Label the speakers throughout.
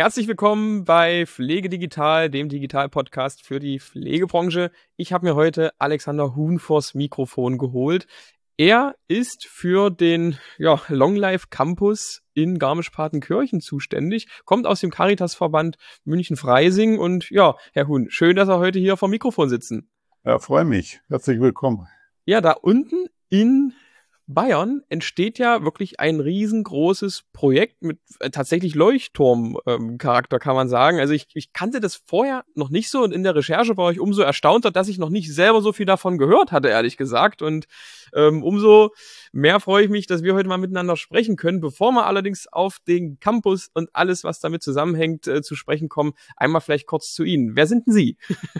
Speaker 1: Herzlich willkommen bei Pflege Digital, dem Digital-Podcast für die Pflegebranche. Ich habe mir heute Alexander Huhn vors Mikrofon geholt. Er ist für den Long Life Campus in Garmisch-Partenkirchen zuständig, kommt aus dem Caritasverband München-Freising und ja, Herr Huhn, schön, dass Sie heute hier vor dem Mikrofon sitzen.
Speaker 2: Ja, freue mich. Herzlich willkommen.
Speaker 1: Ja, da unten in Bayern entsteht ja wirklich ein riesengroßes Projekt mit tatsächlich Leuchtturm-Charakter, kann man sagen. Also ich kannte das vorher noch nicht so und in der Recherche war ich umso erstaunter, dass ich noch nicht selber so viel davon gehört hatte, ehrlich gesagt. Und umso mehr freue ich mich, dass wir heute mal miteinander sprechen können. Bevor wir allerdings auf den Campus und alles, was damit zusammenhängt, zu sprechen kommen, einmal vielleicht kurz zu Ihnen. Wer sind denn Sie?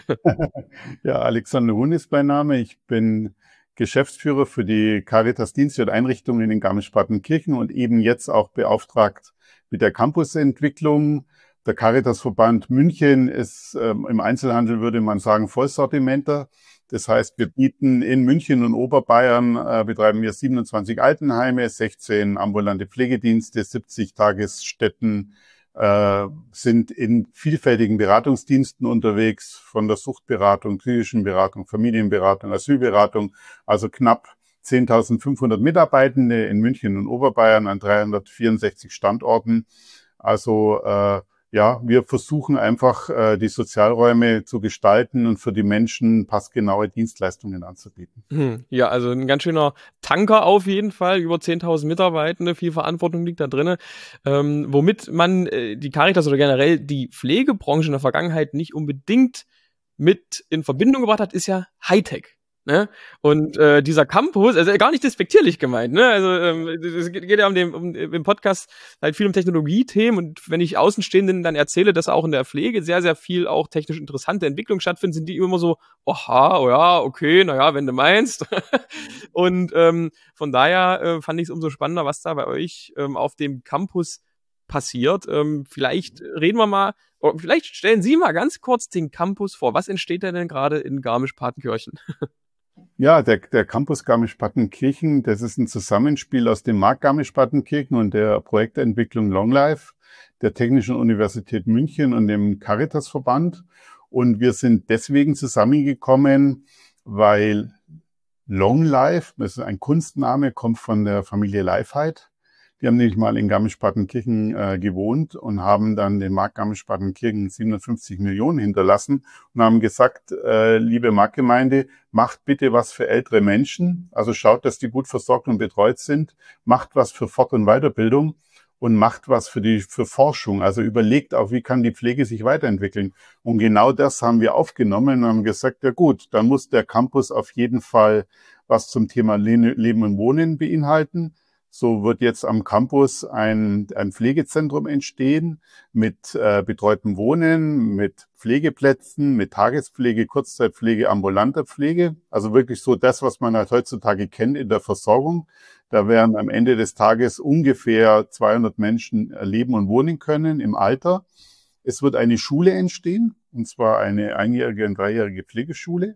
Speaker 2: Ja, Alexander Huhn ist mein Name. Ich bin Geschäftsführer für die Caritas-Dienste und Einrichtungen in Garmisch-Partenkirchen und eben jetzt auch beauftragt mit der Campusentwicklung. Der Caritasverband München ist im Einzelhandel, würde man sagen, Vollsortimenter. Das heißt, wir bieten in München und Oberbayern, betreiben wir 27 Altenheime, 16 ambulante Pflegedienste, 70 Tagesstätten, sind in vielfältigen Beratungsdiensten unterwegs, von der Suchtberatung, psychischen Beratung, Familienberatung, Asylberatung, also knapp 10.500 Mitarbeitende in München und Oberbayern an 364 Standorten. Also wir versuchen einfach, die Sozialräume zu gestalten und für die Menschen passgenaue Dienstleistungen anzubieten.
Speaker 1: Ja, also ein ganz schöner Tanker auf jeden Fall, über 10.000 Mitarbeitende, viel Verantwortung liegt da drin. Womit man die Caritas oder generell die Pflegebranche in der Vergangenheit nicht unbedingt mit in Verbindung gebracht hat, ist ja Hightech. Ne? Und dieser Campus, also gar nicht despektierlich gemeint, ne? Also es geht ja im Podcast halt viel um Technologiethemen und wenn ich Außenstehenden dann erzähle, dass auch in der Pflege sehr, sehr viel auch technisch interessante Entwicklungen stattfinden, sind die immer so, oha, oh ja, okay, naja, wenn du meinst. Und von daher fand ich es umso spannender, was da bei euch auf dem Campus passiert. Vielleicht reden wir mal, vielleicht stellen Sie mal ganz kurz den Campus vor. Was entsteht denn gerade in Garmisch-Partenkirchen?
Speaker 2: Ja, der Campus Garmisch-Partenkirchen, das ist ein Zusammenspiel aus dem Markt Garmisch-Partenkirchen und der Projektentwicklung Long Life, der Technischen Universität München und dem Caritasverband. Und wir sind deswegen zusammengekommen, weil Long Life, das ist ein Kunstname, kommt von der Familie Leifheit. Die haben nämlich mal in Garmisch-Partenkirchen gewohnt und haben dann den Markt Garmisch-Partenkirchen 750 Millionen hinterlassen und haben gesagt, liebe Marktgemeinde, macht bitte was für ältere Menschen. Also schaut, dass die gut versorgt und betreut sind. Macht was für Fort- und Weiterbildung und macht was für Forschung. Also überlegt auch, wie kann die Pflege sich weiterentwickeln. Und genau das haben wir aufgenommen und haben gesagt, ja gut, dann muss der Campus auf jeden Fall was zum Thema Leben und Wohnen beinhalten. So wird jetzt am Campus ein Pflegezentrum entstehen mit betreutem Wohnen, mit Pflegeplätzen, mit Tagespflege, Kurzzeitpflege, ambulanter Pflege. Also wirklich so das, was man halt heutzutage kennt in der Versorgung. Da werden am Ende des Tages ungefähr 200 Menschen leben und wohnen können im Alter. Es wird eine Schule entstehen, und zwar eine einjährige und dreijährige Pflegeschule,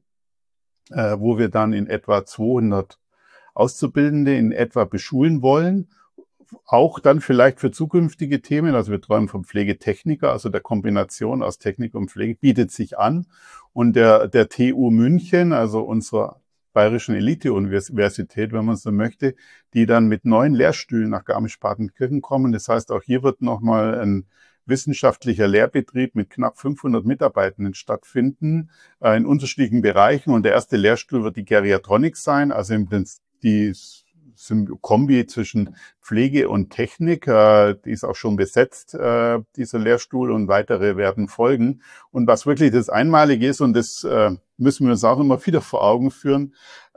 Speaker 2: wo wir dann in etwa 200 Auszubildende in etwa beschulen wollen, auch dann vielleicht für zukünftige Themen. Also wir träumen vom Pflegetechniker, also der Kombination aus Technik und Pflege bietet sich an. Und der TU München, also unserer bayerischen Elite-Universität, wenn man so möchte, die dann mit 9 Lehrstühlen nach Garmisch-Partenkirchen kommen. Das heißt, auch hier wird nochmal ein wissenschaftlicher Lehrbetrieb mit knapp 500 Mitarbeitenden stattfinden, in unterschiedlichen Bereichen. Und der erste Lehrstuhl wird die Geriatronik sein, also im Prinzip die Kombi zwischen Pflege und Technik, die ist auch schon besetzt, dieser Lehrstuhl, und weitere werden folgen. Und was wirklich das Einmalige ist, und das müssen wir uns auch immer wieder vor Augen führen,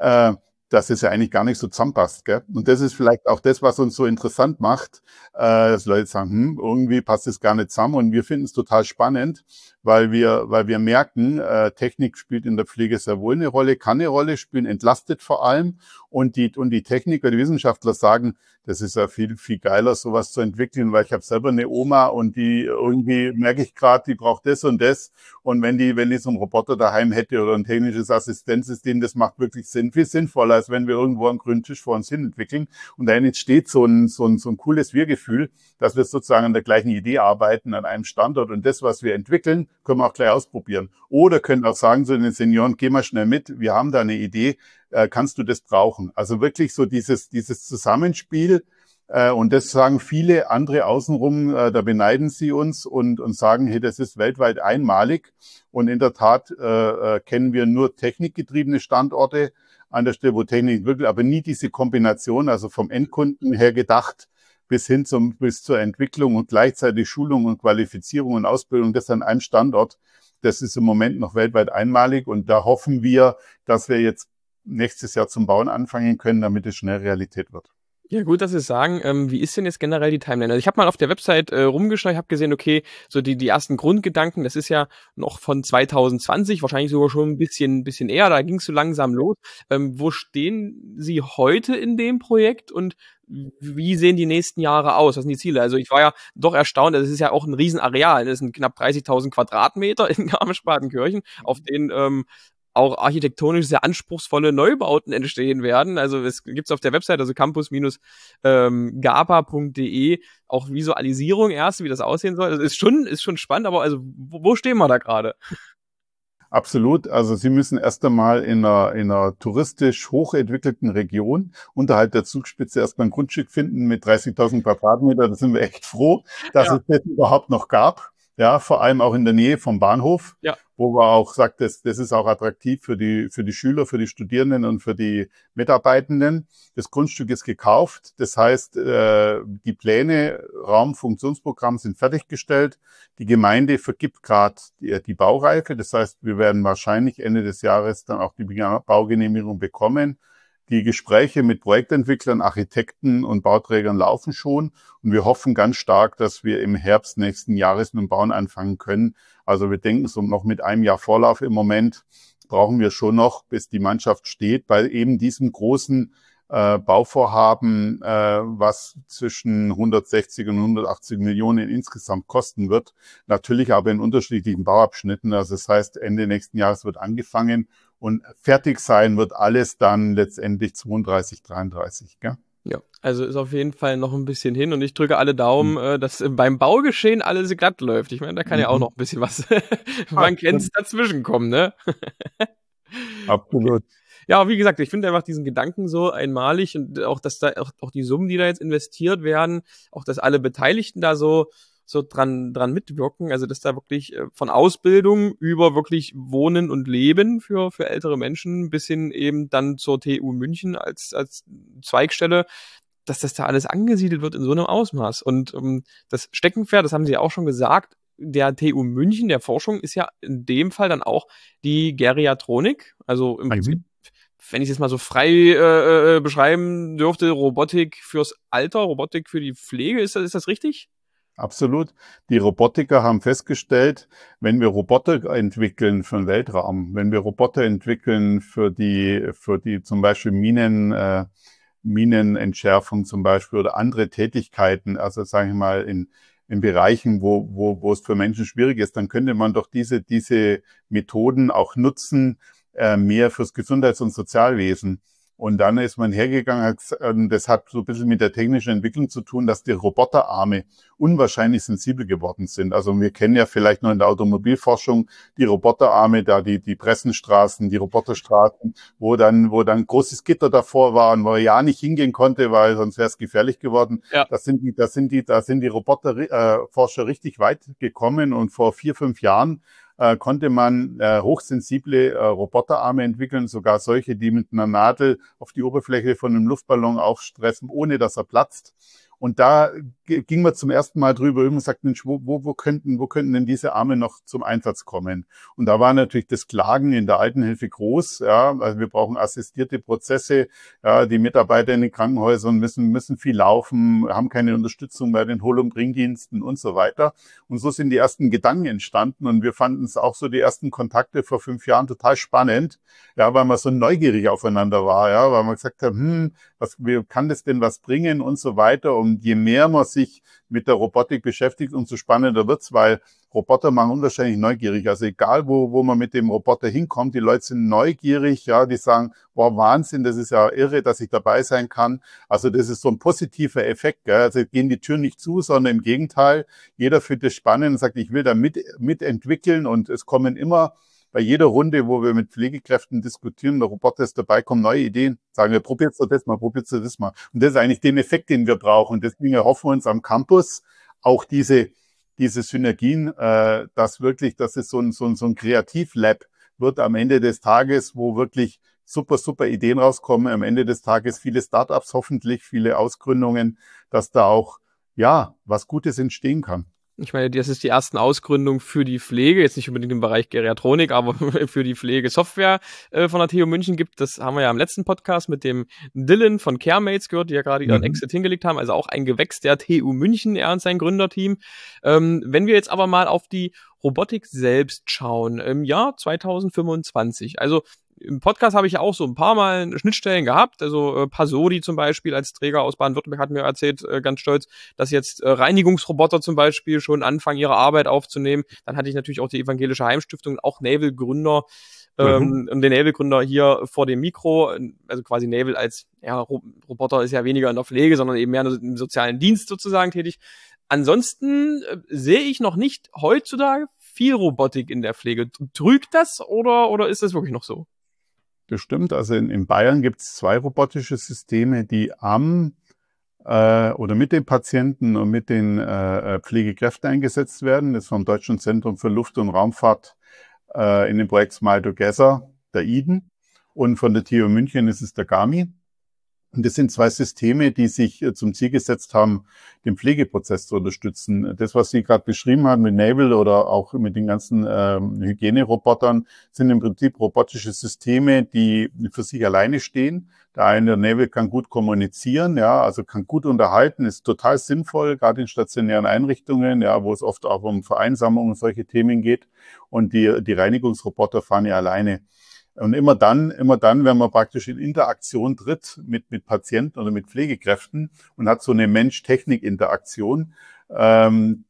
Speaker 2: dass es ja eigentlich gar nicht so zusammenpasst, gell? Und das ist vielleicht auch das, was uns so interessant macht, dass Leute sagen, irgendwie passt es gar nicht zusammen, und wir finden es total spannend, weil wir merken, Technik spielt in der Pflege sehr wohl eine Rolle, kann eine Rolle spielen, entlastet vor allem. Und die Techniker, die Wissenschaftler sagen, das ist ja viel, viel geiler, sowas zu entwickeln, weil ich habe selber eine Oma und die irgendwie merke ich gerade, die braucht das und das. Und wenn die so einen Roboter daheim hätte oder ein technisches Assistenzsystem, das macht wirklich Sinn, viel sinnvoller, als wenn wir irgendwo einen grünen Tisch vor uns hin entwickeln. Und dahin entsteht so ein cooles Wir-Gefühl, dass wir sozusagen an der gleichen Idee arbeiten, an einem Standort. Und das, was wir entwickeln, können wir auch gleich ausprobieren. Oder können auch sagen zu den Senioren, geh mal schnell mit, wir haben da eine Idee, kannst du das brauchen? Also wirklich so dieses Zusammenspiel. Und das sagen viele andere außenrum, da beneiden sie uns und sagen, hey, das ist weltweit einmalig. Und in der Tat kennen wir nur technikgetriebene Standorte an der Stelle, wo Technik wirklich, aber nie diese Kombination, also vom Endkunden her gedacht, bis zur Entwicklung und gleichzeitig Schulung und Qualifizierung und Ausbildung, das an einem Standort. Das ist im Moment noch weltweit einmalig und da hoffen wir, dass wir jetzt nächstes Jahr zum Bauen anfangen können, damit es schnell Realität wird.
Speaker 1: Ja, gut, dass Sie es sagen. Wie ist denn jetzt generell die Timeline? Also ich habe mal auf der Website rumgeschaut, habe gesehen, okay, so die ersten Grundgedanken, das ist ja noch von 2020, wahrscheinlich sogar schon ein bisschen eher, da ging es so langsam los. Wo stehen Sie heute in dem Projekt und wie sehen die nächsten Jahre aus? Was sind die Ziele? Also ich war ja doch erstaunt, das ist ja auch ein Riesenareal, das sind knapp 30.000 Quadratmeter in Garmisch-Partenkirchen, auf denen auch architektonisch sehr anspruchsvolle Neubauten entstehen werden. Also es gibt's auf der Website, also campus-gapa.de, auch Visualisierung erst, wie das aussehen soll. Also ist schon spannend, aber also wo stehen wir da gerade?
Speaker 2: Absolut. Also Sie müssen erst einmal in einer touristisch hochentwickelten Region unterhalb der Zugspitze erstmal ein Grundstück finden mit 30.000 Quadratmeter. Da sind wir echt froh, dass
Speaker 1: Ja,
Speaker 2: es das überhaupt noch gab. Ja, vor allem auch in der Nähe vom Bahnhof,
Speaker 1: ja.
Speaker 2: wo man auch sagt, das ist auch attraktiv für die Schüler, für die Studierenden und für die Mitarbeitenden. Das Grundstück ist gekauft. Das heißt, die Pläne, Raum, Funktionsprogramm sind fertiggestellt. Die Gemeinde vergibt gerade die Baureife. Das heißt, wir werden wahrscheinlich Ende des Jahres dann auch die Baugenehmigung bekommen. Die Gespräche mit Projektentwicklern, Architekten und Bauträgern laufen schon. Und wir hoffen ganz stark, dass wir im Herbst nächsten Jahres mit dem Bauen anfangen können. Also wir denken so noch mit einem Jahr Vorlauf im Moment brauchen wir schon noch, bis die Mannschaft steht, bei eben diesem großen Bauvorhaben, was zwischen 160 und 180 Millionen insgesamt kosten wird. Natürlich aber in unterschiedlichen Bauabschnitten. Also das heißt, Ende nächsten Jahres wird angefangen und fertig sein wird alles dann letztendlich 32, 33. Gell?
Speaker 1: Ja, also ist auf jeden Fall noch ein bisschen hin und ich drücke alle Daumen, dass beim Baugeschehen alles glatt läuft. Ich meine, da kann ja auch
Speaker 2: Mhm.
Speaker 1: noch ein bisschen was,
Speaker 2: Ah,
Speaker 1: man kennt's, dazwischen kommen, ne? Okay.
Speaker 2: absolut.
Speaker 1: Ja, wie gesagt, ich finde einfach diesen Gedanken so einmalig und auch, dass da auch die Summen, die da jetzt investiert werden, auch dass alle Beteiligten da so dran mitwirken, also dass da wirklich von Ausbildung über wirklich Wohnen und Leben für ältere Menschen bis hin eben dann zur TU München als Zweigstelle, dass das da alles angesiedelt wird in so einem Ausmaß. Und das Steckenpferd, das haben Sie ja auch schon gesagt, der TU München, der Forschung, ist ja in dem Fall dann auch die Geriatronik. Also im Prinzip,
Speaker 2: Mhm.
Speaker 1: wenn ich es jetzt mal so frei beschreiben dürfte, Robotik fürs Alter, Robotik für die Pflege, ist das richtig?
Speaker 2: Absolut. Die Robotiker haben festgestellt, wenn wir Roboter entwickeln für den Weltraum, wenn wir Roboter entwickeln für die zum Beispiel Minenentschärfung zum Beispiel oder andere Tätigkeiten, also sage ich mal in Bereichen, wo es für Menschen schwierig ist, dann könnte man doch diese Methoden auch nutzen, mehr fürs Gesundheits- und Sozialwesen. Und dann ist man hergegangen, das hat so ein bisschen mit der technischen Entwicklung zu tun, dass die Roboterarme unwahrscheinlich sensibel geworden sind. Also wir kennen ja vielleicht noch in der Automobilforschung die Roboterarme, da die Pressenstraßen, die Roboterstraßen, wo dann großes Gitter davor war und wo er ja nicht hingehen konnte, weil sonst wäre es gefährlich geworden.
Speaker 1: Ja.
Speaker 2: Da sind die Roboterforscher richtig weit gekommen und vor 4, 5 Jahren konnte man hochsensible Roboterarme entwickeln, sogar solche, die mit einer Nadel auf die Oberfläche von einem Luftballon aufstressen, ohne dass er platzt. Und da ging man zum ersten Mal drüber und sagt, Mensch, wo könnten denn diese Arme noch zum Einsatz kommen? Und da war natürlich das Klagen in der Altenhilfe groß. Ja, also wir brauchen assistierte Prozesse. Ja, die Mitarbeiter in den Krankenhäusern müssen viel laufen, haben keine Unterstützung bei den Hol- und Bringdiensten und so weiter. Und so sind die ersten Gedanken entstanden. Und wir fanden es auch so die ersten Kontakte vor 5 Jahren total spannend. Ja, weil man so neugierig aufeinander war. Ja, weil man gesagt hat, wie kann das denn was bringen und so weiter. Und je mehr man sich mit der Robotik beschäftigt, umso spannender wird's, weil Roboter machen unwahrscheinlich neugierig. Also egal, wo man mit dem Roboter hinkommt, die Leute sind neugierig, ja, die sagen, boah, Wahnsinn, das ist ja irre, dass ich dabei sein kann. Also das ist so ein positiver Effekt, gell? Also gehen die Türen nicht zu, sondern im Gegenteil, jeder findet es spannend und sagt, ich will da mitentwickeln und es kommen immer bei jeder Runde, wo wir mit Pflegekräften diskutieren, der Roboter ist dabei, kommen neue Ideen. Sagen wir, probiert's doch das mal, probiert's doch das mal. Und das ist eigentlich den Effekt, den wir brauchen. Und deswegen erhoffen wir uns am Campus auch diese Synergien, dass es so ein Kreativlab wird am Ende des Tages, wo wirklich super Ideen rauskommen. Am Ende des Tages viele Startups, hoffentlich viele Ausgründungen, dass da auch, ja, was Gutes entstehen kann.
Speaker 1: Ich meine, das ist die ersten Ausgründungen für die Pflege, jetzt nicht unbedingt im Bereich Geriatronik, aber für die Pflegesoftware von der TU München gibt. Das haben wir ja im letzten Podcast mit dem Dylan von CareMates gehört, die ja gerade ihren Exit hingelegt haben. Also auch ein Gewächs der TU München, er und sein Gründerteam. Wenn wir jetzt aber mal auf die Robotik selbst schauen, im Jahr 2025, also im Podcast habe ich ja auch so ein paar Mal Schnittstellen gehabt. Also Pasodi zum Beispiel als Träger aus Baden-Württemberg hat mir erzählt, ganz stolz, dass jetzt Reinigungsroboter zum Beispiel schon anfangen, ihre Arbeit aufzunehmen. Dann hatte ich natürlich auch die Evangelische Heimstiftung, auch Naval-Gründer und den Naval-Gründer hier vor dem Mikro. Also quasi Naval als, ja, Roboter ist ja weniger in der Pflege, sondern eben mehr im sozialen Dienst sozusagen tätig. Ansonsten sehe ich noch nicht heutzutage viel Robotik in der Pflege. Trügt das oder ist das wirklich noch so?
Speaker 2: Bestimmt. Also in Bayern gibt es 2 robotische Systeme, die oder mit den Patienten und mit den Pflegekräften eingesetzt werden. Das ist vom Deutschen Zentrum für Luft- und Raumfahrt in dem Projekt Smile Together, der IDEN. Und von der TU München ist es der GAMI. Und das sind 2 Systeme, die sich zum Ziel gesetzt haben, den Pflegeprozess zu unterstützen. Das, was Sie gerade beschrieben haben mit Naval oder auch mit den ganzen Hygienerobotern, sind im Prinzip robotische Systeme, die für sich alleine stehen. Der eine, der Naval, kann gut kommunizieren, ja, also kann gut unterhalten, ist total sinnvoll, gerade in stationären Einrichtungen, ja, wo es oft auch um Vereinsamung und solche Themen geht. Und die Reinigungsroboter fahren ja alleine. Und immer dann, wenn man praktisch in Interaktion tritt mit Patienten oder mit Pflegekräften und hat so eine Mensch-Technik-Interaktion, dann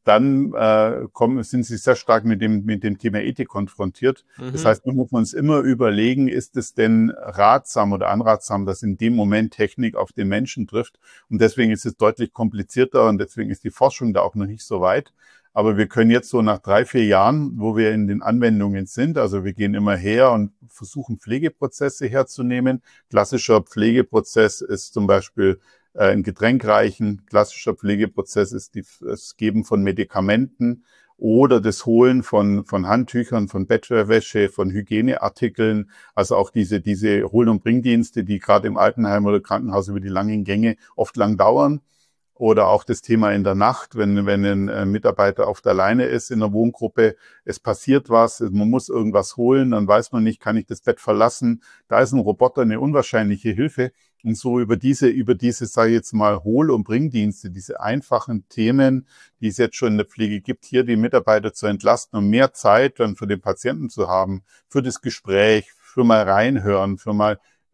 Speaker 2: sind sie sehr stark mit dem Thema Ethik konfrontiert. Das heißt, man muss uns immer überlegen, ist es denn ratsam oder anratsam, dass in dem Moment Technik auf den Menschen trifft? Und deswegen ist es deutlich komplizierter und deswegen ist die Forschung da auch noch nicht so weit. Aber wir können jetzt so nach 3, 4 Jahren, wo wir in den Anwendungen sind, also wir gehen immer her und versuchen Pflegeprozesse herzunehmen. Klassischer Pflegeprozess ist zum Beispiel ein Getränk reichen. Klassischer Pflegeprozess ist das Geben von Medikamenten oder das Holen von Handtüchern, von Bettwäsche, von Hygieneartikeln. Also auch diese Hol- und Bringdienste, die gerade im Altenheim oder Krankenhaus über die langen Gänge oft lang dauern. Oder auch das Thema in der Nacht, wenn ein Mitarbeiter auf der Leine ist in einer Wohngruppe, es passiert was, man muss irgendwas holen, dann weiß man nicht, kann ich das Bett verlassen. Da ist ein Roboter eine unwahrscheinliche Hilfe. Und so über diese, sage ich jetzt mal, Hol- und Bringdienste, diese einfachen Themen, die es jetzt schon in der Pflege gibt, hier die Mitarbeiter zu entlasten und mehr Zeit dann für den Patienten zu haben, für das Gespräch, für mal reinhören, für mal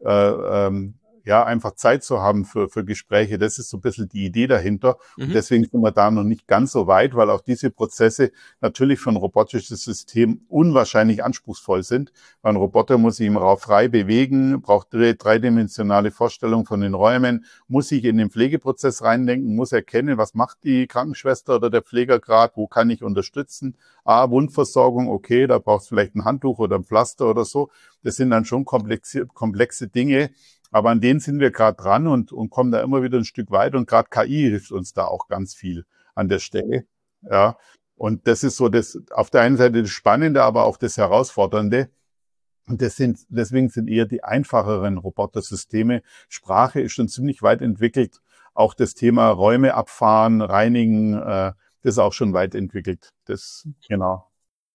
Speaker 2: einfach Zeit zu haben für Gespräche. Das ist so ein bisschen die Idee dahinter. Und deswegen sind wir da noch nicht ganz so weit, weil auch diese Prozesse natürlich für ein robotisches System unwahrscheinlich anspruchsvoll sind. Weil ein Roboter muss sich im Raum frei bewegen, braucht dreidimensionale Vorstellung von den Räumen, muss sich in den Pflegeprozess reindenken, muss erkennen, was macht die Krankenschwester oder der Pfleger gerade, wo kann ich unterstützen. Wundversorgung, okay, da braucht es vielleicht ein Handtuch oder ein Pflaster oder so. Das sind dann schon komplexe Dinge. Aber an denen sind wir gerade dran und kommen da immer wieder ein Stück weit. Und gerade KI hilft uns da auch ganz viel an der Stelle. Ja. Und das ist so das, auf der einen Seite das Spannende, aber auch das Herausfordernde. Und deswegen sind eher die einfacheren Robotersysteme. Sprache ist schon ziemlich weit entwickelt. auch das Thema Räume abfahren, reinigen, das ist auch schon weit entwickelt. Das, genau.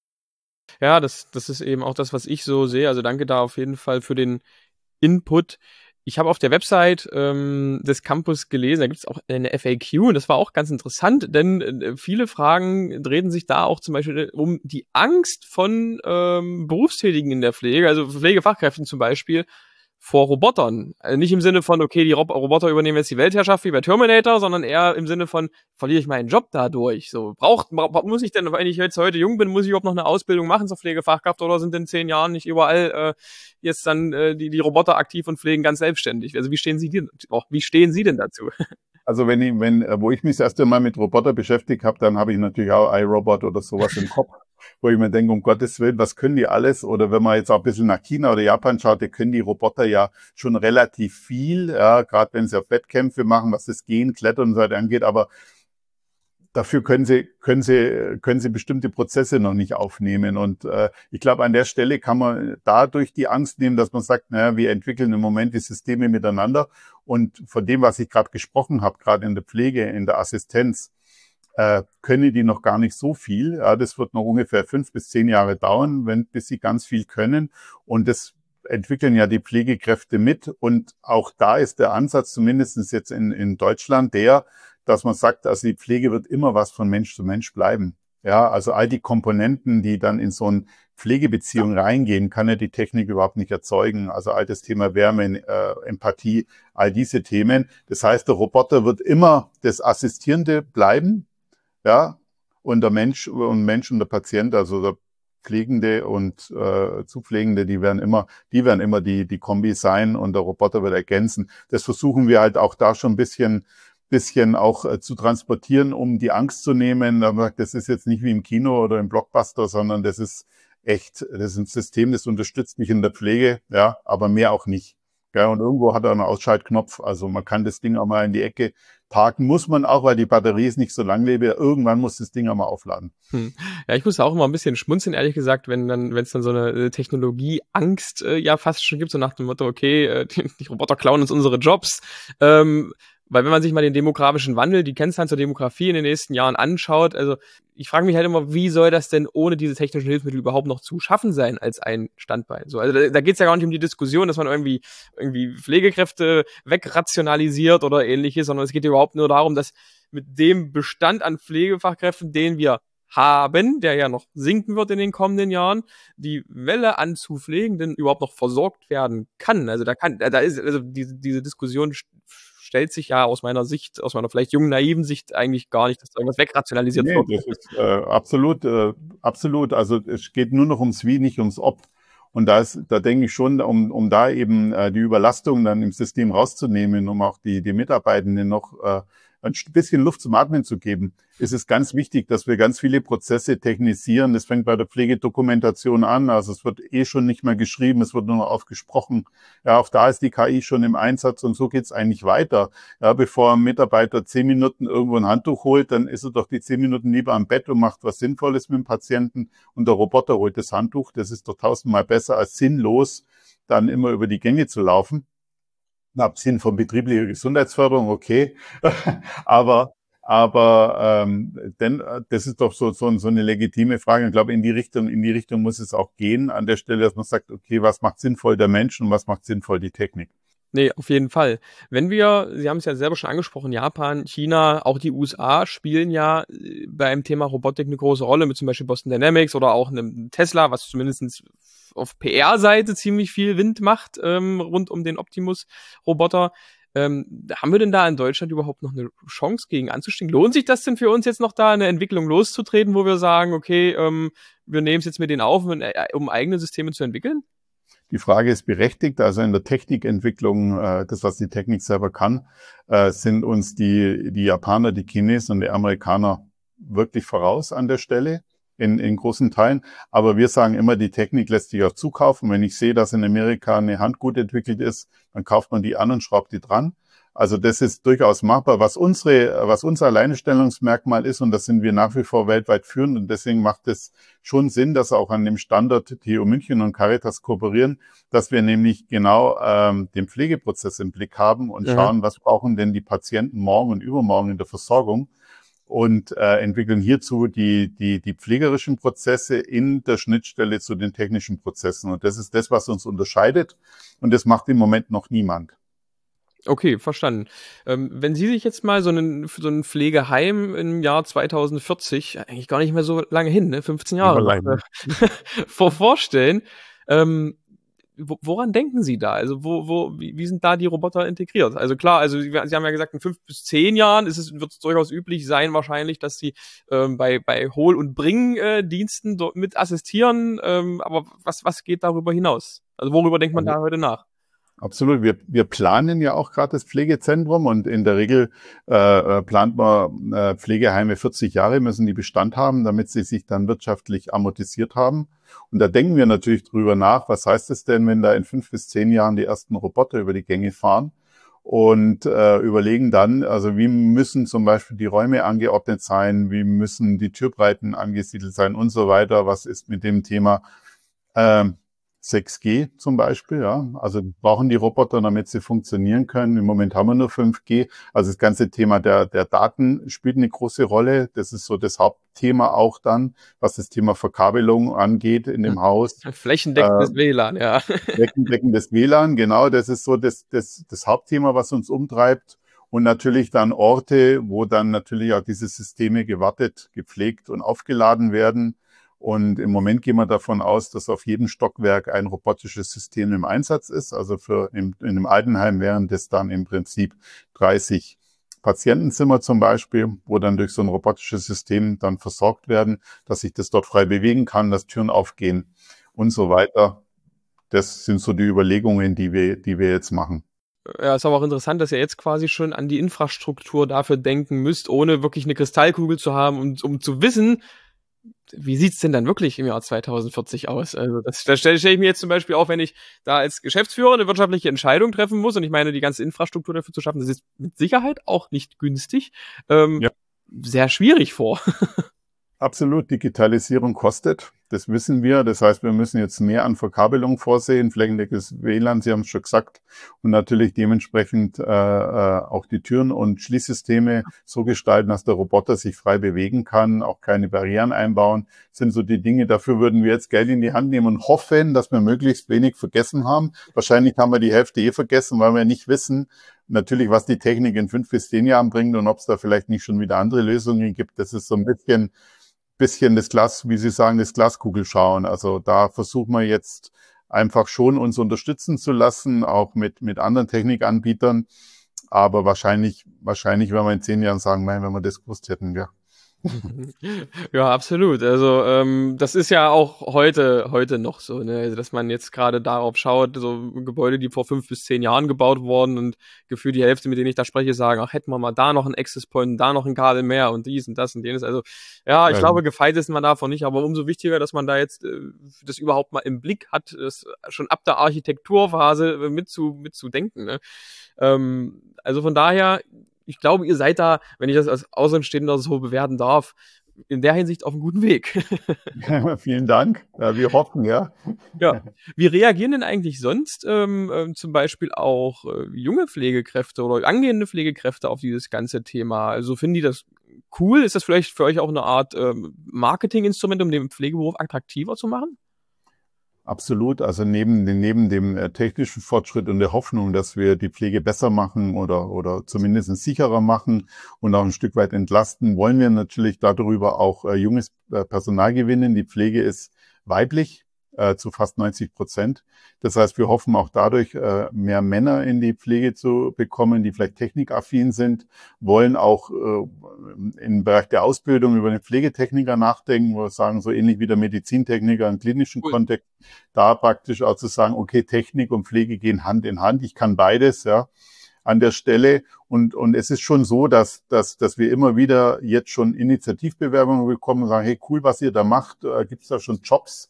Speaker 1: Ja, das ist eben auch das, was ich so sehe. Also danke da auf jeden Fall für den Input. Ich habe auf der Website des Campus gelesen, da gibt es auch eine FAQ und das war auch ganz interessant, denn viele Fragen drehten sich da auch zum Beispiel um die Angst von Berufstätigen in der Pflege, also Pflegefachkräften zum Beispiel, vor Robotern. Also nicht im Sinne von, okay, die Roboter übernehmen jetzt die Weltherrschaft wie bei Terminator, sondern eher im Sinne von, verliere ich meinen Job dadurch? So, muss ich denn, wenn ich jetzt heute jung bin, muss ich überhaupt noch eine Ausbildung machen zur Pflegefachkraft oder sind in 10 Jahren nicht überall jetzt dann die Roboter aktiv und pflegen ganz selbstständig? Also wie stehen Sie denn dazu?
Speaker 2: Also wo ich mich das erste Mal mit Roboter beschäftigt habe, dann habe ich natürlich auch iRobot oder sowas im Kopf, wo ich mir denke, um Gottes Willen, was können die alles? Oder wenn man jetzt auch ein bisschen nach China oder Japan schaut, da können die Roboter ja schon relativ viel, ja, gerade wenn sie auf Wettkämpfe machen, was das Gehen, Klettern und so weiter angeht, aber dafür können sie bestimmte Prozesse noch nicht aufnehmen. Und ich glaube, an der Stelle kann man dadurch die Angst nehmen, dass man sagt, naja, wir entwickeln im Moment die Systeme miteinander. Und von dem, was ich gerade gesprochen habe, gerade in der Pflege, in der Assistenz, können die noch gar nicht so viel. Ja, das wird noch ungefähr 5 bis 10 Jahre dauern, bis sie ganz viel können. Und das entwickeln ja die Pflegekräfte mit. Und auch da ist der Ansatz, zumindest jetzt in Deutschland, dass man sagt, also die Pflege wird immer was von Mensch zu Mensch bleiben. Ja, also all die Komponenten, die dann in so eine Pflegebeziehung reingehen, kann ja die Technik überhaupt nicht erzeugen. Also all das Thema Wärme, Empathie, all diese Themen. Das heißt, der Roboter wird immer das Assistierende bleiben. Ja, und der Mensch und der Patient, also der Pflegende und Zupflegende, die werden immer die Kombi sein und der Roboter wird ergänzen. Das versuchen wir halt auch da schon ein bisschen auch zu transportieren, um die Angst zu nehmen. Das ist jetzt nicht wie im Kino oder im Blockbuster, sondern das ist ein System, das unterstützt mich in der Pflege, ja, aber mehr auch nicht. Ja, und irgendwo hat er einen Ausschaltknopf, also man kann das Ding auch mal in die Ecke parken, muss man auch, weil die Batterie ist nicht so langlebig. Irgendwann muss das Ding auch mal aufladen.
Speaker 1: Ja, ich muss auch immer ein bisschen schmunzeln, ehrlich gesagt, wenn es dann so eine Technologieangst ja fast schon gibt, so nach dem Motto, okay, die Roboter klauen uns unsere Jobs. Weil wenn man sich mal den demografischen Wandel, die Kennzahlen zur Demografie in den nächsten Jahren anschaut, also ich frage mich halt immer, wie soll das denn ohne diese technischen Hilfsmittel überhaupt noch zu schaffen sein als ein Standbein? So, also da geht es ja gar nicht um die Diskussion, dass man irgendwie Pflegekräfte wegrationalisiert oder ähnliches, sondern es geht überhaupt nur darum, dass mit dem Bestand an Pflegefachkräften, den wir haben, der ja noch sinken wird in den kommenden Jahren, die Welle an zu Pflegenden überhaupt noch versorgt werden kann. Also diese Diskussion stellt sich ja aus meiner Sicht, aus meiner vielleicht jungen, naiven Sicht eigentlich gar nicht, dass irgendwas wegrationalisiert
Speaker 2: wird. Nee, das ist absolut. Also es geht nur noch ums Wie, nicht ums Ob. Und da denke ich schon, um da eben die Überlastung dann im System rauszunehmen, um auch die Mitarbeitenden noch ein bisschen Luft zum Atmen zu geben, ist es ganz wichtig, dass wir ganz viele Prozesse technisieren. Das fängt bei der Pflegedokumentation an. Also es wird schon nicht mehr geschrieben, es wird nur noch aufgesprochen. Ja, auch da ist die KI schon im Einsatz und so geht's eigentlich weiter. Ja, bevor ein Mitarbeiter 10 Minuten irgendwo ein Handtuch holt, dann ist er doch die 10 Minuten lieber am Bett und macht was Sinnvolles mit dem Patienten und der Roboter holt das Handtuch. Das ist doch 1000-mal besser als sinnlos, dann immer über die Gänge zu laufen. Abgesehen von betrieblicher Gesundheitsförderung, okay. aber das ist doch so eine legitime Frage. Ich glaube, in die Richtung muss es auch gehen, an der Stelle, dass man sagt, okay, was macht sinnvoll der Mensch und was macht sinnvoll die Technik?
Speaker 1: Nee, auf jeden Fall. Sie haben es ja selber schon angesprochen, Japan, China, auch die USA spielen ja beim Thema Robotik eine große Rolle, mit zum Beispiel Boston Dynamics oder auch einem Tesla, was zumindest auf PR-Seite ziemlich viel Wind macht, rund um den Optimus-Roboter. Haben wir denn da in Deutschland überhaupt noch eine Chance gegen anzustehen? Lohnt sich das denn für uns jetzt noch da, eine Entwicklung loszutreten, wo wir sagen, okay, wir nehmen es jetzt mit denen auf, um eigene Systeme zu entwickeln?
Speaker 2: Die Frage ist berechtigt. Also in der Technikentwicklung, das, was die Technik selber kann, sind uns die Japaner, die Chinesen und die Amerikaner wirklich voraus an der Stelle in großen Teilen. Aber wir sagen immer, die Technik lässt sich auch zukaufen. Wenn ich sehe, dass in Amerika eine Hand gut entwickelt ist, dann kauft man die an und schraubt die dran. Also das ist durchaus machbar. Was unser Alleinstellungsmerkmal ist, und das sind wir nach wie vor weltweit führend, und deswegen macht es schon Sinn, dass auch an dem Standort TU München und Caritas kooperieren, dass wir nämlich genau den Pflegeprozess im Blick haben und
Speaker 1: Aha.
Speaker 2: schauen, was brauchen denn die Patienten morgen und übermorgen in der Versorgung, und entwickeln hierzu die pflegerischen Prozesse in der Schnittstelle zu den technischen Prozessen. Und das ist das, was uns unterscheidet. Und das macht im Moment noch niemand.
Speaker 1: Okay, verstanden. Wenn Sie sich jetzt mal so 'n Pflegeheim im Jahr 2040, eigentlich gar nicht mehr so lange hin, ne, 15 Jahre noch,
Speaker 2: Überleihen.
Speaker 1: vorstellen, ähm, woran denken Sie da? Also, wie sind da die Roboter integriert? Also klar, also Sie haben ja gesagt, in 5 bis 10 Jahren wird es durchaus üblich sein wahrscheinlich, dass sie, bei Hol und Bring, Diensten dort mit assistieren, aber was geht darüber hinaus? Also, worüber denkt man
Speaker 2: Also
Speaker 1: da heute nach?
Speaker 2: absolut. Wir planen ja auch gerade das Pflegezentrum, und in der Regel plant man Pflegeheime 40 Jahre, müssen die Bestand haben, damit sie sich dann wirtschaftlich amortisiert haben. Und da denken wir natürlich drüber nach, was heißt es denn, wenn da in 5 bis 10 Jahren die ersten Roboter über die Gänge fahren, und überlegen dann, also wie müssen zum Beispiel die Räume angeordnet sein, wie müssen die Türbreiten angesiedelt sein und so weiter. Was ist mit dem Thema ähm, 6G zum Beispiel, ja. Also wir brauchen die Roboter, damit sie funktionieren können. Im Moment haben wir nur 5G. Also das ganze Thema der Daten spielt eine große Rolle. Das ist so das Hauptthema auch dann, was das Thema Verkabelung angeht in dem Haus. Äh,
Speaker 1: Flächendeckendes WLAN, ja.
Speaker 2: Deckendes WLAN, genau, das ist so das Hauptthema, was uns umtreibt. Und natürlich dann Orte, wo dann natürlich auch diese Systeme gewartet, gepflegt und aufgeladen werden. Und im Moment gehen wir davon aus, dass auf jedem Stockwerk ein robotisches System im Einsatz ist. Also in einem Altenheim wären das dann im Prinzip 30 Patientenzimmer zum Beispiel, wo dann durch so ein robotisches System dann versorgt werden, dass sich das dort frei bewegen kann, dass Türen aufgehen und so weiter. Das sind so die Überlegungen, die wir jetzt machen.
Speaker 1: Ja, ist aber auch interessant, dass ihr jetzt quasi schon an die Infrastruktur dafür denken müsst, ohne wirklich 'ne Kristallkugel zu haben und um zu wissen, wie sieht's denn dann wirklich im Jahr 2040 aus? Also, das stelle ich mir jetzt zum Beispiel auch, wenn ich da als Geschäftsführer 'ne wirtschaftliche Entscheidung treffen muss und ich meine, die ganze Infrastruktur dafür zu schaffen, das ist mit Sicherheit auch nicht günstig, ähm,
Speaker 2: Ja.
Speaker 1: sehr schwierig vor.
Speaker 2: Absolut, Digitalisierung kostet. Das wissen wir. Das heißt, wir müssen jetzt mehr an Verkabelung vorsehen, flächendeckendes WLAN, Sie haben es schon gesagt, und natürlich dementsprechend auch die Türen und Schließsysteme so gestalten, dass der Roboter sich frei bewegen kann, auch keine Barrieren einbauen. Das sind so die Dinge. Dafür würden wir jetzt Geld in die Hand nehmen und hoffen, dass wir möglichst wenig vergessen haben. Wahrscheinlich haben wir die Hälfte vergessen, weil wir nicht wissen, natürlich, was die Technik in 5 bis 10 Jahren bringt und ob es da vielleicht nicht schon wieder andere Lösungen gibt. Das ist so ein bisschen das Glas, wie Sie sagen, das Glaskugel schauen. Also da versuchen wir jetzt einfach schon uns unterstützen zu lassen, auch mit anderen Technikanbietern. Aber wahrscheinlich werden wir in 10 Jahren sagen, nein, wenn wir das gewusst hätten, ja.
Speaker 1: Ja, absolut. Also, das ist ja auch heute noch so, ne? Also, dass man jetzt gerade darauf schaut, so Gebäude, die vor 5 bis 10 Jahren gebaut wurden und gefühlt die Hälfte, mit denen ich da spreche, sagen: „Ach, hätten wir mal da noch 'n Access Point, da noch 'n Kabel mehr und dies und das und jenes.“ Also, ja, ich glaube, gefeit ist man davon nicht, aber umso wichtiger, dass man da jetzt, das überhaupt mal im Blick hat, das schon ab der Architekturphase, mitzudenken, ne? Also, von daher, ich glaube, ihr seid da, wenn ich das als Außenstehender so bewerten darf, in der Hinsicht auf 'm guten Weg.
Speaker 2: Ja, vielen Dank. Ja, wir hoffen, ja.
Speaker 1: Ja. Wie reagieren denn eigentlich sonst, zum Beispiel auch, junge Pflegekräfte oder angehende Pflegekräfte auf dieses ganze Thema? Also, finden die das cool? Ist das vielleicht für euch auch 'ne Art, Marketinginstrument, um den Pflegeberuf attraktiver zu machen?
Speaker 2: Absolut. Also neben dem technischen Fortschritt und der Hoffnung, dass wir die Pflege besser machen oder zumindest sicherer machen und auch ein Stück weit entlasten, wollen wir natürlich darüber auch junges Personal gewinnen. Die Pflege ist weiblich zu fast 90%. Das heißt, wir hoffen auch dadurch mehr Männer in die Pflege zu bekommen, die vielleicht technikaffin sind, wollen auch im Bereich der Ausbildung über den Pflegetechniker nachdenken, wo wir sagen, so ähnlich wie der Medizintechniker im klinischen
Speaker 1: Cool.
Speaker 2: Kontext, da praktisch auch zu sagen, okay, Technik und Pflege gehen Hand in Hand. Ich kann beides, ja, an der Stelle. Und es ist schon so, dass wir immer wieder jetzt schon Initiativbewerbungen bekommen und sagen, hey, cool, was ihr da macht. Gibt's da schon Jobs?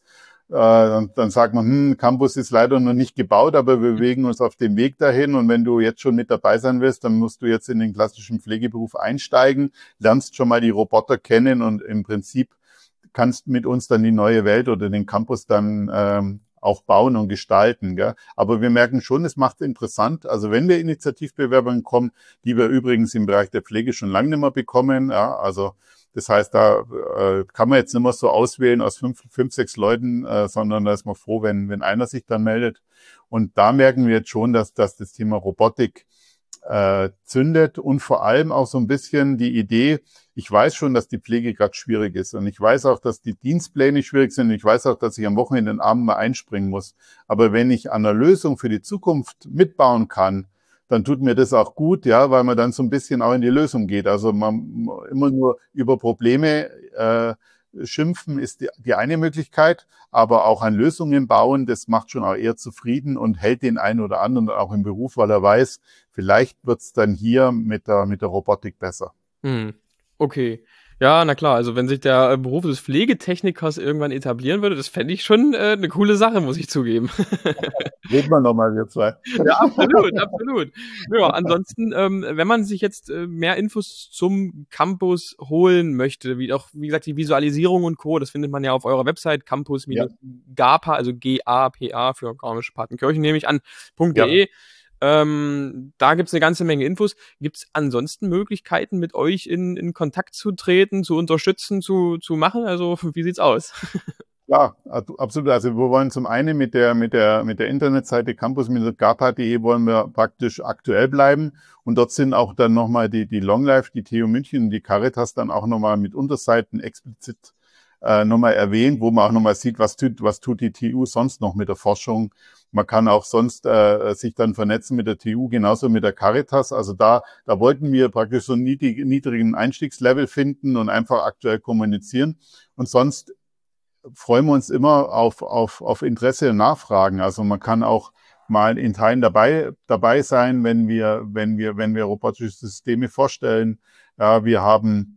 Speaker 2: dann sagt man, Campus ist leider noch nicht gebaut, aber wir bewegen uns auf dem Weg dahin. Und wenn du jetzt schon mit dabei sein willst, dann musst du jetzt in den klassischen Pflegeberuf einsteigen, lernst schon mal die Roboter kennen und im Prinzip kannst mit uns dann die neue Welt oder den Campus dann auch bauen und gestalten. Gell? Aber wir merken schon, es macht es interessant. Also wenn wir Initiativbewerbungen kommen, die wir übrigens im Bereich der Pflege schon lange nicht mehr bekommen, ja, also das heißt, da kann man jetzt nicht mehr so auswählen aus fünf, 6 Leuten, sondern da ist man froh, wenn einer sich dann meldet. Und da merken wir jetzt schon, dass das Thema Robotik zündet und vor allem auch so ein bisschen die Idee, ich weiß schon, dass die Pflege gerade schwierig ist und ich weiß auch, dass die Dienstpläne schwierig sind und ich weiß auch, dass ich am Wochenende den Abend mal einspringen muss. Aber wenn ich an einer Lösung für die Zukunft mitbauen kann, dann tut mir das auch gut, ja, weil man dann so ein bisschen auch in die Lösung geht. Also man immer nur über Probleme schimpfen ist die eine Möglichkeit, aber auch an Lösungen bauen, das macht schon auch eher zufrieden und hält den einen oder anderen auch im Beruf, weil er weiß, vielleicht wird's dann hier mit der Robotik besser.
Speaker 1: Okay. Ja, na klar, also wenn sich der Beruf des Pflegetechnikers irgendwann etablieren würde, das fände ich schon eine coole Sache, muss ich zugeben.
Speaker 2: Reden wir nochmal, wir zwei.
Speaker 1: Ja, absolut, absolut. Ja, ansonsten, wenn man sich jetzt mehr Infos zum Campus holen möchte, wie auch, wie gesagt, die Visualisierung und Co., das findet man ja auf eurer Website, campus-gapa, also GAPA für Garmisch-Partenkirchen, nehme ich an, .de. Da gibt's eine ganze Menge Infos. Gibt's ansonsten Möglichkeiten, mit euch in Kontakt zu treten, zu unterstützen, zu machen? Also, wie sieht's aus?
Speaker 2: Ja, absolut. Also wir wollen zum einen mit der Internetseite campus-gapa.de wollen wir praktisch aktuell bleiben. Und dort sind auch dann nochmal die Longlife, die TU München und die Caritas dann auch nochmal mit Unterseiten explizit nochmal erwähnt, wo man auch nochmal sieht, was tut die TU sonst noch mit der Forschung. Man kann auch sonst sich dann vernetzen mit der TU, genauso mit der Caritas. Also da wollten wir praktisch so einen niedrigen Einstiegslevel finden und einfach aktuell kommunizieren. Und sonst freuen wir uns immer auf Interesse und Nachfragen. Also man kann auch mal in Teilen dabei sein, wenn wir robotische Systeme vorstellen. Ja, wir haben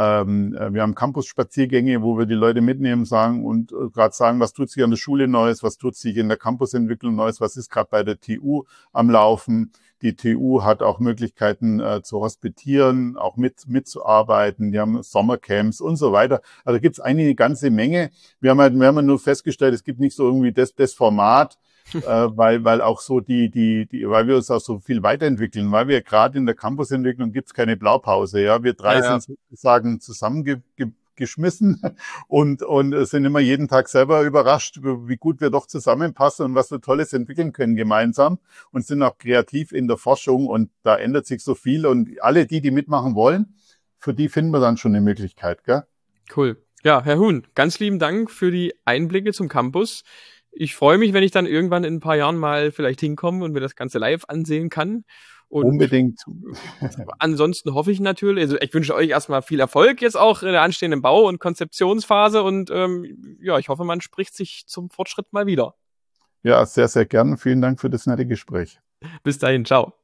Speaker 2: Campus-Spaziergänge, wo wir die Leute mitnehmen und gerade sagen, was tut sich an der Schule Neues, was tut sich in der Campusentwicklung Neues, was ist gerade bei der TU am Laufen. Die TU hat auch Möglichkeiten zu hospitieren, auch mitzuarbeiten. Die haben Sommercamps und so weiter. Also gibt es eine ganze Menge. Wir haben nur festgestellt, es gibt nicht so irgendwie das Format, weil auch so weil wir uns auch so viel weiterentwickeln, weil wir gerade in der Campusentwicklung gibt's keine Blaupause, ja. Wir drei sind sozusagen zusammengeschmissen und sind immer jeden Tag selber überrascht, wie gut wir doch zusammenpassen und was wir Tolles entwickeln können gemeinsam und sind auch kreativ in der Forschung und da ändert sich so viel und alle die mitmachen wollen, für die finden wir dann schon eine Möglichkeit, gell?
Speaker 1: Cool. Ja, Herr Huhn, ganz lieben Dank für die Einblicke zum Campus. Ich freue mich, wenn ich dann irgendwann in ein paar Jahren mal vielleicht hinkomme und mir das Ganze live ansehen kann. Und
Speaker 2: unbedingt.
Speaker 1: Ansonsten hoffe ich natürlich, also ich wünsche euch erstmal viel Erfolg jetzt auch in der anstehenden Bau- und Konzeptionsphase und ja, ich hoffe, man spricht sich zum Fortschritt mal wieder.
Speaker 2: Ja, sehr, sehr gern. Vielen Dank für das nette Gespräch.
Speaker 1: Bis dahin, ciao.